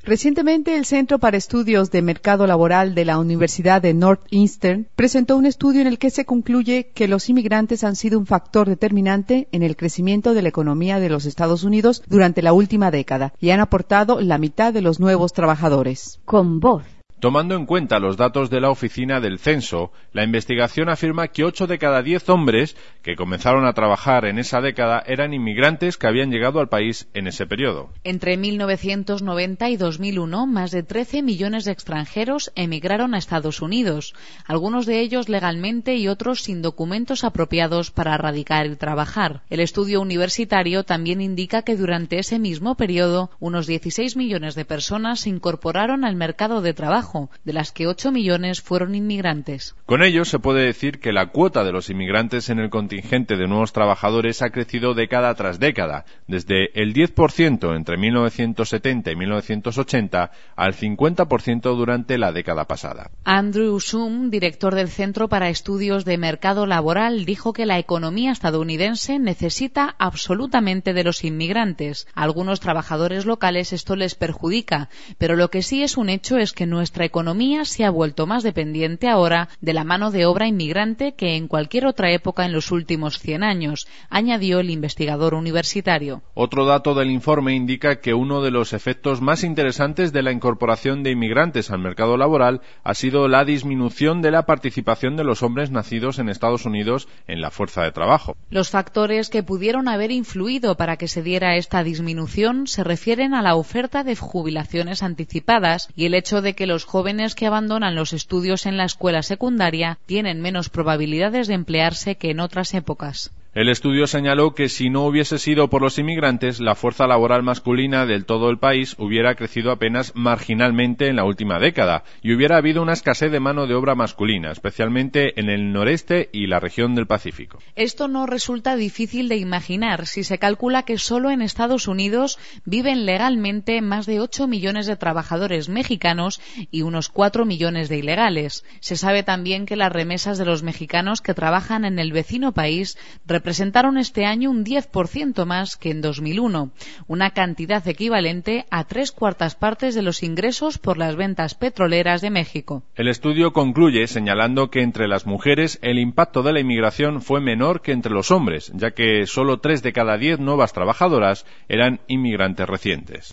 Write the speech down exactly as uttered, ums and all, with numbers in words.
Recientemente, el Centro para Estudios de Mercado Laboral de la Universidad de Northeastern presentó un estudio en el que se concluye que los inmigrantes han sido un factor determinante en el crecimiento de la economía de los Estados Unidos durante la última década y han aportado la mitad de los nuevos trabajadores. Con voz. Tomando en cuenta los datos de la Oficina del Censo, la investigación afirma que ocho de cada diez hombres que comenzaron a trabajar en esa década eran inmigrantes que habían llegado al país en ese periodo. Entre mil novecientos noventa y dos mil uno, más de trece millones de extranjeros emigraron a Estados Unidos, algunos de ellos legalmente y otros sin documentos apropiados para radicar y trabajar. El estudio universitario también indica que durante ese mismo periodo, unos dieciséis millones de personas se incorporaron al mercado de trabajo, de las que ocho millones fueron inmigrantes. Con ello se puede decir que la cuota de los inmigrantes en el contingente de nuevos trabajadores ha crecido década tras década, desde el diez por ciento entre mil novecientos setenta y mil novecientos ochenta al cincuenta por ciento durante la década pasada. Andrew Shum, director del Centro para Estudios de Mercado Laboral, dijo que la economía estadounidense necesita absolutamente de los inmigrantes. A algunos trabajadores locales esto les perjudica, pero lo que sí es un hecho es que nuestra economía se ha vuelto más dependiente ahora de la mano de obra inmigrante que en cualquier otra época en los últimos cien años, añadió el investigador universitario. Otro dato del informe indica que uno de los efectos más interesantes de la incorporación de inmigrantes al mercado laboral ha sido la disminución de la participación de los hombres nacidos en Estados Unidos en la fuerza de trabajo. Los factores que pudieron haber influido para que se diera esta disminución se refieren a la oferta de jubilaciones anticipadas y el hecho de que los jóvenes que abandonan los estudios en la escuela secundaria tienen menos probabilidades de emplearse que en otras épocas. El estudio señaló que si no hubiese sido por los inmigrantes, la fuerza laboral masculina del todo el país hubiera crecido apenas marginalmente en la última década y hubiera habido una escasez de mano de obra masculina, especialmente en el noreste y la región del Pacífico. Esto no resulta difícil de imaginar si se calcula que solo en Estados Unidos viven legalmente más de ocho millones de trabajadores mexicanos y unos cuatro millones de ilegales. Se sabe también que las remesas de los mexicanos que trabajan en el vecino país representaron este año un diez por ciento más que en dos mil uno, una cantidad equivalente a tres cuartas partes de los ingresos por las ventas petroleras de México. El estudio concluye señalando que entre las mujeres el impacto de la inmigración fue menor que entre los hombres, ya que solo tres de cada diez nuevas trabajadoras eran inmigrantes recientes.